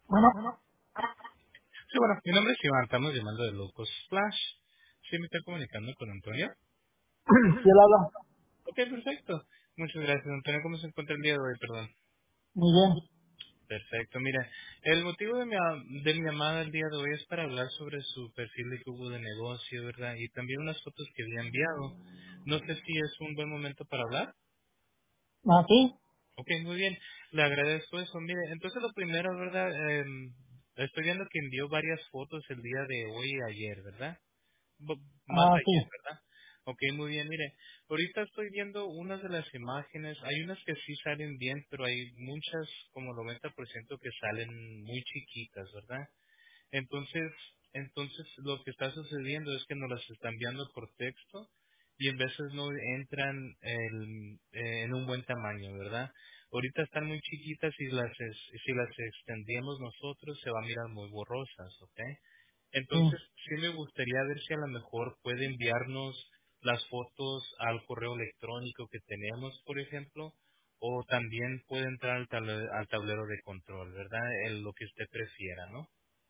Bueno, Sí, bueno, mi nombre es Iván, estamos llamando de Locos Splash. Sí, me estoy comunicando con Antonio. si él habla, Ok, perfecto. Muchas gracias, Antonio. ¿Cómo se encuentra el día de hoy? Perdón. muy bien. Perfecto. Mira, el motivo de mi llamada el día de hoy es para hablar sobre su perfil de Google de negocio, ¿verdad? Y también unas fotos que había enviado. No sé si es un buen momento para hablar. ¿Ah, sí? Ok, muy bien. Le agradezco eso. Mire, entonces lo primero, ¿verdad? Estoy viendo que envió varias fotos el día de hoy y ayer, ¿verdad? Más Ah, ayer, sí, ¿verdad? Ok, muy bien. Mire, ahorita estoy viendo unas de las imágenes. Hay unas que sí salen bien, pero hay muchas, como el 90% que salen muy chiquitas, ¿verdad? Entonces lo que está sucediendo es que nos las están enviando por texto y en veces no entran en un buen tamaño, ¿verdad? Ahorita están muy chiquitas y si las extendemos nosotros se va a mirar muy borrosas, ¿ok? sí. Entonces sí me gustaría ver si a lo mejor puede enviarnos las fotos al correo electrónico que tenemos, por ejemplo, o también puede entrar al tablero de control, ¿verdad? En lo que usted prefiera, ¿no?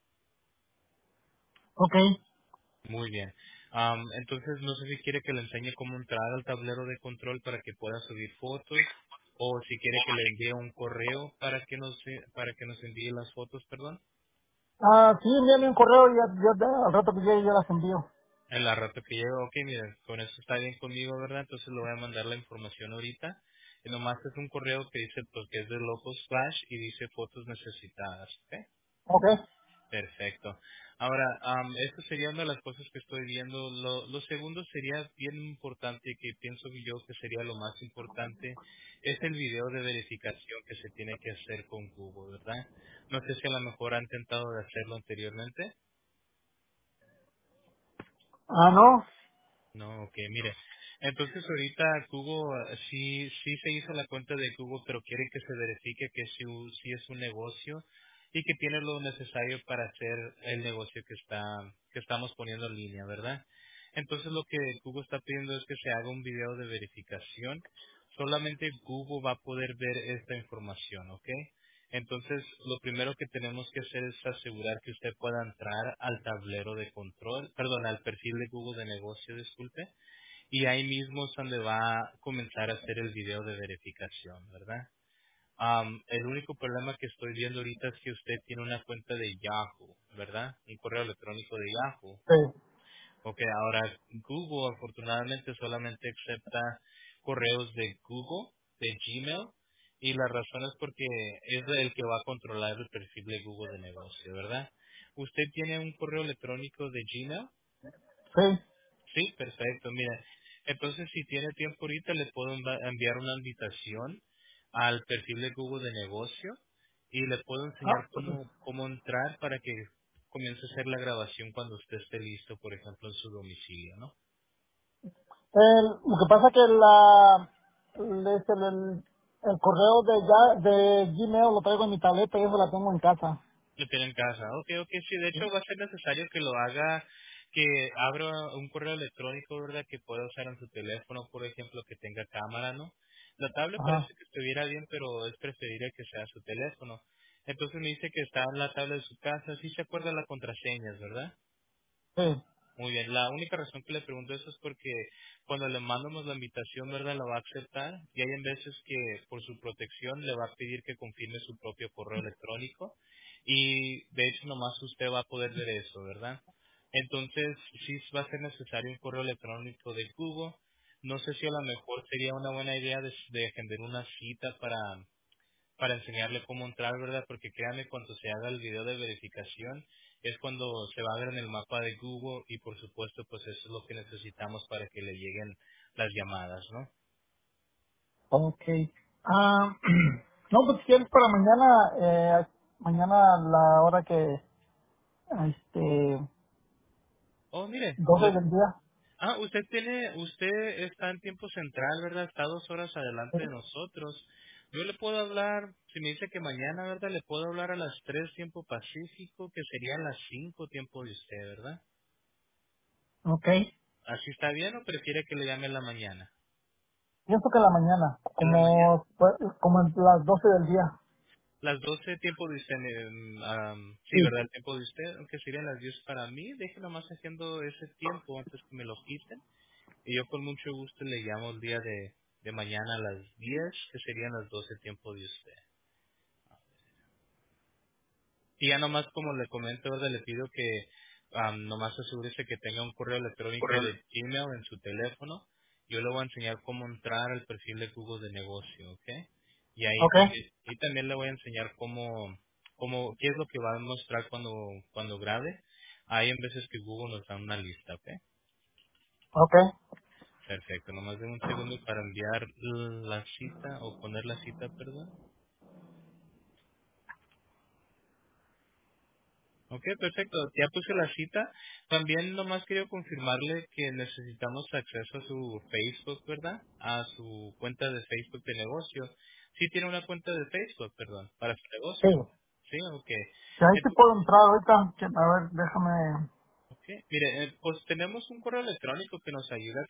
Ok. Muy bien. Entonces, no sé si quiere que le enseñe cómo entrar al tablero de control para que pueda subir fotos o si quiere que le envíe un correo para que nos envíe las fotos, perdón. Ah, sí, envíame un correo y al rato que llegue yo las envío. En la rato que llegue, ok, mire, con eso está bien conmigo, ¿verdad? Entonces le voy a mandar la información ahorita. Y nomás es un correo que dice, pues, que es de Locos Flash y dice fotos necesitadas, ¿ok? Ok. Perfecto. Ahora, esto sería una de las cosas que estoy viendo. Lo segundo sería bien importante, que pienso yo que sería lo más importante, es el video de verificación que se tiene que hacer con Google, ¿verdad? No sé si a lo mejor ha intentado de hacerlo anteriormente. Ah, no. No, ok, mire. Entonces ahorita Google sí se hizo la cuenta de Google, pero quiere que se verifique que sí es un negocio y que tiene lo necesario para hacer el negocio que estamos poniendo en línea, ¿verdad? Entonces lo que Google está pidiendo es que se haga un video de verificación. Solamente Google va a poder ver esta información, ¿ok? Entonces, lo primero que tenemos que hacer es asegurar que usted pueda entrar al tablero de control, perdón, al perfil de Google de negocio, disculpe, y ahí mismo es donde va a comenzar a hacer el video de verificación, ¿verdad? El único problema que estoy viendo ahorita es que usted tiene una cuenta de Yahoo, ¿verdad? Un correo electrónico de Yahoo. Sí. Ok, ahora Google afortunadamente solamente acepta correos de Google, de Gmail, y la razón es porque es el que va a controlar el perfil de Google de negocio, ¿verdad? ¿Usted tiene un correo electrónico de Gmail? Sí. Sí, perfecto. Mira, entonces si tiene tiempo ahorita le puedo enviar una invitación al perfil de Google de negocio y le puedo enseñar Ah, pues, cómo entrar para que comience a hacer la grabación cuando usted esté listo, por ejemplo, en su domicilio, ¿no? lo que pasa que el correo de Gmail lo traigo en mi tableta y eso la tengo en casa. Lo tiene en casa. Ok, ok, sí, de hecho va a ser necesario que lo haga, que abra un correo electrónico, ¿verdad? Que pueda usar en su teléfono, por ejemplo, que tenga cámara, ¿no? La tablet parece Ajá. que estuviera bien, pero es preferible que sea su teléfono. Entonces me dice que está en la tablet de su casa, sí se acuerda las contraseñas, ¿verdad? Sí. Muy bien, la única razón que le pregunto eso es porque cuando le mandamos la invitación, ¿verdad? La va a aceptar y hay en veces que por su protección le va a pedir que confirme su propio correo electrónico y de hecho nomás usted va a poder ver eso, ¿verdad? Entonces sí va a ser necesario un correo electrónico de Google. No sé si a lo mejor sería una buena idea de agendar una cita para enseñarle cómo entrar, ¿verdad? Porque créanme, cuando se haga el video de verificación es cuando se va a ver en el mapa de Google y por supuesto pues eso es lo que necesitamos para que le lleguen las llamadas, ¿no? Ok. Ah, no, pues si quieres para mañana a la hora que, 12 Oh, mire, del día. usted está en tiempo central, ¿verdad? Está 2 horas adelante de nosotros. Yo le puedo hablar, si me dice que mañana, ¿verdad? Le puedo hablar a las 3 tiempo pacífico, que serían las 5 tiempo de usted, ¿verdad? Ok. ¿Así está bien o prefiere que le llame en la mañana? Pienso que en la mañana, ¿En la mañana? como en las 12 del día. Las 12 tiempo de usted, sí, Sí. ¿verdad? El tiempo de usted, aunque serían las 10 para mí, déjenlo más haciendo ese tiempo antes que me lo quiten. Y yo con mucho gusto le llamo el día de mañana a las 10 que serían las 12 tiempo de usted. Y ya nomás como le comento, ¿verdad? Le pido que nomás asegúrese que tenga un correo electrónico Correo. de Gmail en su teléfono. Yo le voy a enseñar cómo entrar al perfil de Google de negocio, ¿ok? Ok. Y también le voy a enseñar qué es lo que va a mostrar cuando grabe. Hay en veces que Google nos da una lista, ¿ok? Ok. Perfecto, nomás de un segundo para enviar la cita o poner la cita, perdón. Ok, perfecto. Ya puse la cita. También nomás quería confirmarle que necesitamos acceso a su Facebook, ¿verdad? A su cuenta de Facebook de negocio. Sí tiene una cuenta de Facebook, perdón, para su Sí. negocio. Sí, ok. Que ahí sí Entonces, puedo entrar ahorita. A ver, déjame. ok. Mire, pues tenemos un correo electrónico que nos ayuda,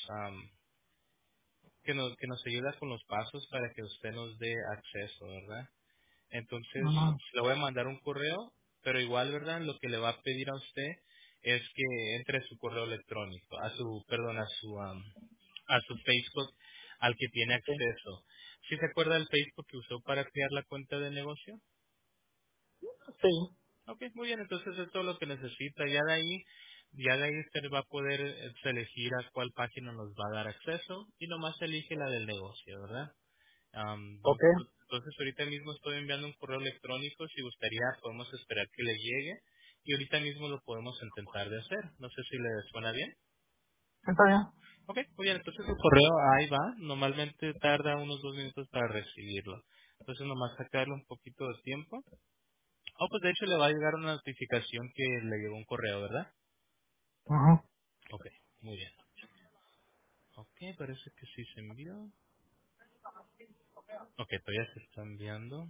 que nos ayuda con los pasos para que usted nos dé acceso, ¿verdad? Entonces, Ujú. le voy a mandar un correo, pero igual, ¿verdad? Lo que le va a pedir a usted es que entre su correo electrónico, perdón, a su Facebook al que tiene Sí. acceso. ¿Sí se acuerda del Facebook que usó para crear la cuenta de negocio? Sí. Ok, muy bien, entonces es todo lo que necesita. Ya de ahí usted va a poder elegir a cuál página nos va a dar acceso y nomás elige la del negocio, ¿verdad? Ok. Entonces ahorita mismo estoy enviando un correo electrónico, si gustaría podemos esperar que le llegue y ahorita mismo lo podemos intentar de hacer. No sé si le suena bien. Está bien. Ok, muy bien, entonces el correo ahí va, normalmente tarda unos 2 minutos para recibirlo. Entonces nomás sacarle un poquito de tiempo. Oh, pues de hecho le va a llegar una notificación que le llegó un correo, ¿verdad? Ujú. Ok, muy bien. Ok, parece que sí se envió. Ok, todavía se está enviando.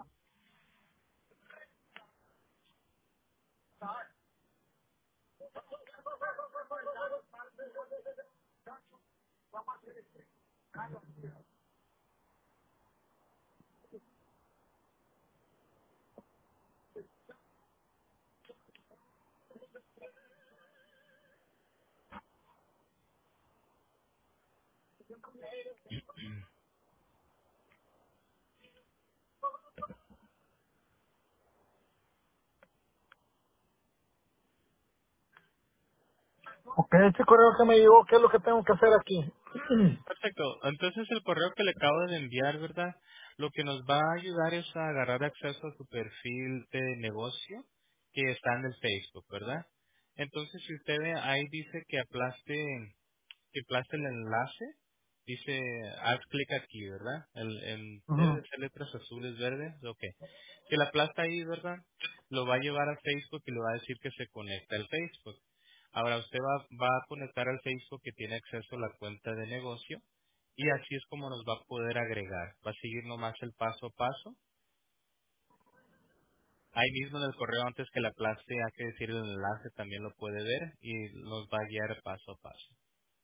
Ok, este correo que me llegó, ¿qué es lo que tengo que hacer aquí? Perfecto. Entonces el correo que le acabo de enviar, ¿verdad? Lo que nos va a ayudar es a agarrar acceso a su perfil de negocio que está en el Facebook, ¿verdad? Entonces si usted ve ahí dice que aplaste el enlace, dice haz clic aquí, ¿verdad? Debe Ujú. de ser letras azules, verdes, ok. Si la aplasta ahí, ¿verdad? Lo va a llevar a Facebook y le va a decir que se conecta al Facebook. Ahora usted va a conectar al Facebook que tiene acceso a la cuenta de negocio y así es como nos va a poder agregar. Va a seguir nomás el paso a paso. Ahí mismo en el correo antes que la aplaste hay que decir el enlace, también lo puede ver y nos va a guiar paso a paso.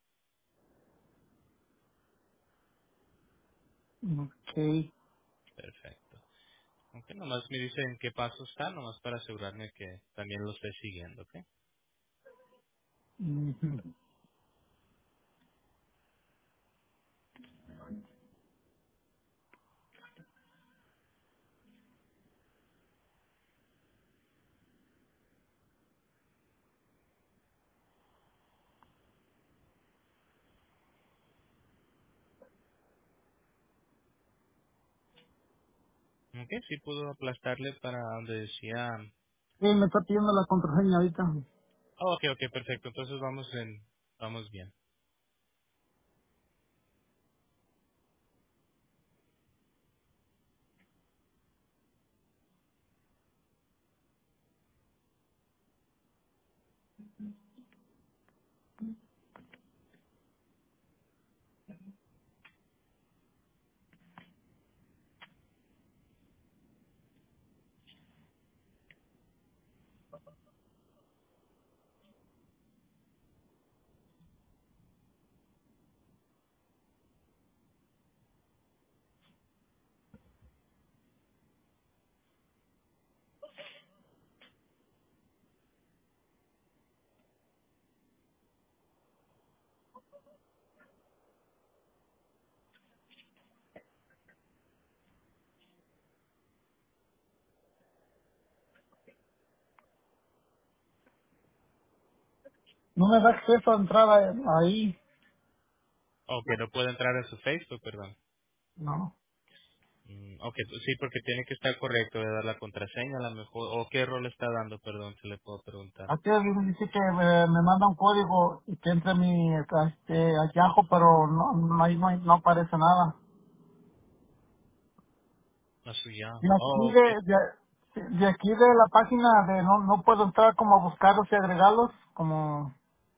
Ok. Perfecto. Ok, nomás me dice en qué paso está, nomás para asegurarme que también lo esté siguiendo, ¿ok? Ujú. Ok, sí pudo aplastarle para donde decía... Sí, me está pidiendo la contraseña ahorita. Oh, ok, ok, perfecto. Entonces vamos bien. no me da acceso a entrar ahí, O que no puede entrar a su Facebook, perdón. no. Ok, pues sí, porque tiene que estar correcto, de dar la contraseña a lo mejor. ¿O qué error le está dando, perdón, si le puedo preguntar? Aquí dice que me manda un código y que entre mi a Yahoo, pero no aparece nada. A su ya. De aquí Oh, ok. de aquí de la página de no puedo entrar como a buscarlos y agregarlos, como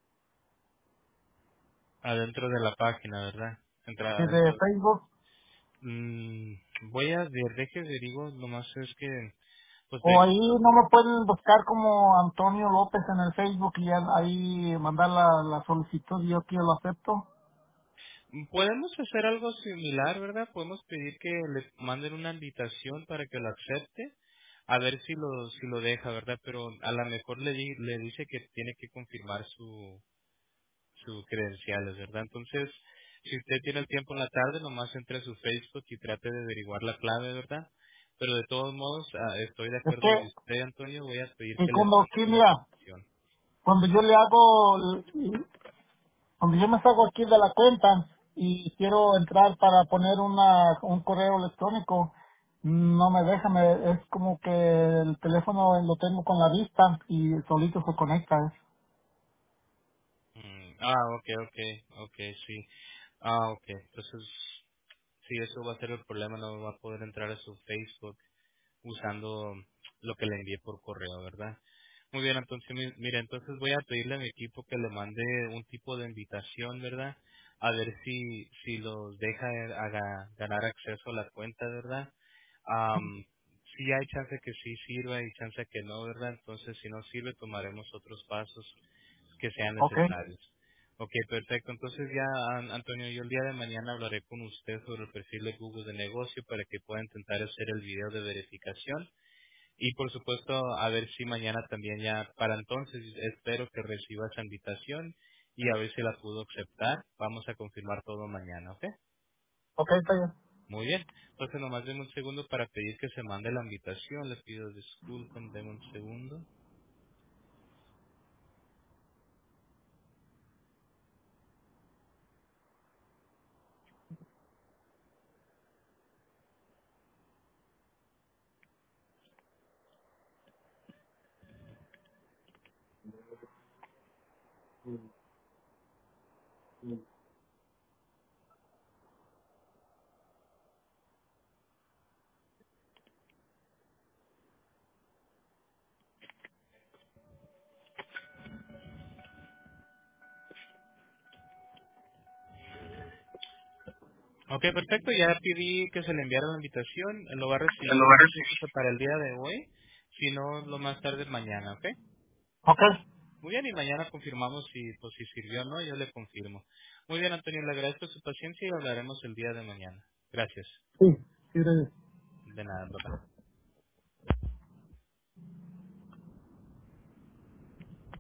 Adentro de la página, ¿verdad? Entra de adentro. Facebook. Voy a ver, deje digo, nomás es que, pues O ahí no me pueden buscar como Antonio López en el Facebook y ahí mandar la solicitud y yo aquí lo acepto. podemos hacer algo similar, ¿verdad? Podemos pedir que le manden una invitación para que lo acepte, a ver si lo deja, ¿verdad? Pero a lo mejor le dice que tiene que confirmar sus credenciales, ¿verdad? Entonces, si usted tiene el tiempo en la tarde, nomás entre a su Facebook y trate de averiguar la clave, ¿verdad? Pero de todos modos, estoy de Es acuerdo de que, usted, Antonio, voy a pedir y que le cuando manden aquí, una mira, invitación. cuando yo le hago cuando yo me salgo aquí de la cuenta y quiero entrar para poner un correo electrónico, no me deja, es como que el teléfono lo tengo con la vista y solito se conecta. Ok, sí. Ok, entonces, sí, eso va a ser el problema, no va a poder entrar a su Facebook usando lo que le envié por correo, ¿verdad? Muy bien, entonces, mire, entonces voy a pedirle a mi equipo que le mande un tipo de invitación, ¿verdad? A ver si los deja ganar acceso a la cuenta, ¿verdad? Si hay chance que sí sirva y chance que no, ¿verdad? Entonces, si no sirve, tomaremos otros pasos que sean Ok, necesarios. Ok, perfecto. Entonces ya, Antonio, yo el día de mañana hablaré con usted sobre el perfil de Google de negocio para que pueda intentar hacer el video de verificación. Y por supuesto, a ver si mañana también ya, para entonces, espero que reciba esa invitación y a ver si la pudo aceptar. Vamos a confirmar todo mañana, ¿ok? ok, está bien. Muy bien. Entonces nomás denme un segundo para pedir que se mande la invitación. Les pido disculpen, denme un segundo. Ok, perfecto. Ya pedí que se le enviara la invitación. Lo va a En recibir lugar posiblemente para el día de hoy. Si no, lo más tarde mañana, ¿ok? Ok, Muy bien, y mañana confirmamos si, pues, si sirvió o no. Yo le confirmo. Muy bien, Antonio. Le agradezco su paciencia y hablaremos el día de mañana. Gracias. sí, sí, gracias. De nada, bye.